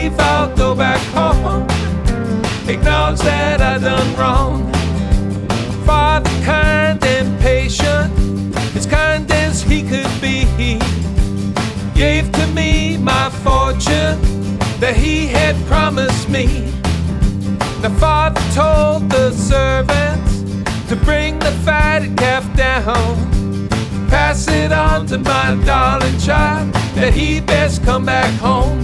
believe I'll go back home, acknowledge that I done wrong. Father kind and patient, as kind as he could be, gave to me my fortune that he had promised me. The father told the servants to bring the fatted calf down, pass it on to my darling child, that he best come back home.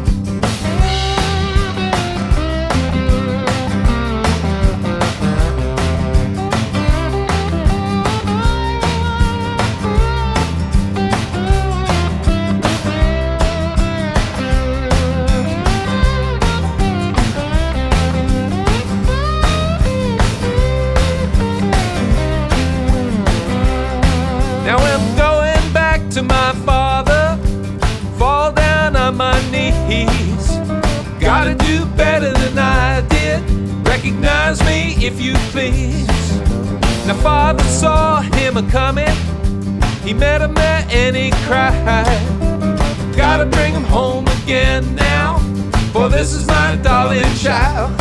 Now I'm going back to my father, fall down on my knees. Gotta do better than I did, recognize me if you please. Now father saw him a-coming, he met him there and he cried, gotta bring him home again now, for this is my darling child.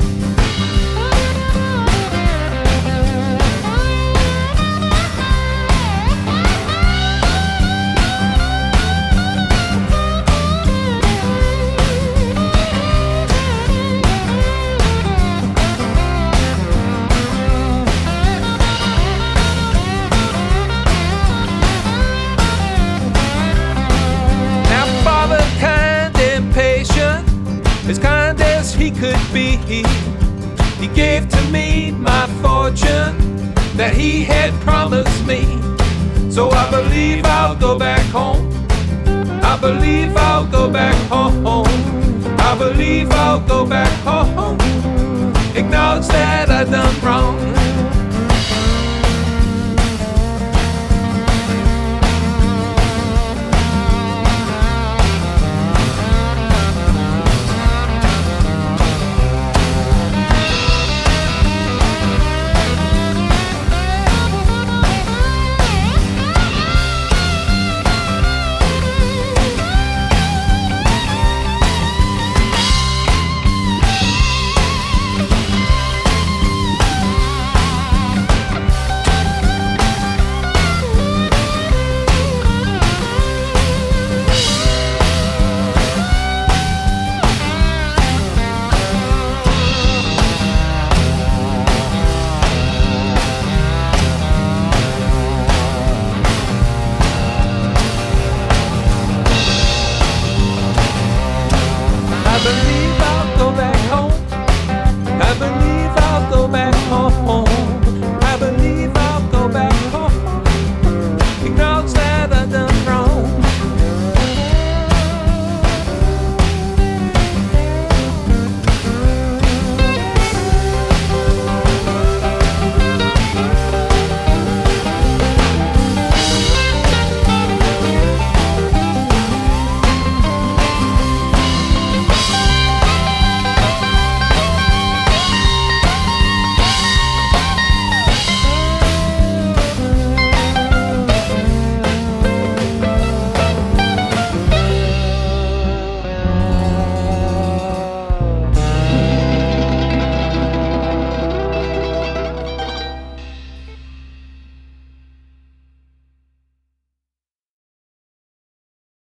As kind as he could be, he gave to me my fortune that he had promised me. So I believe I'll go back home, I believe I'll go back home, I believe I'll go back home, acknowledge that I done wrong.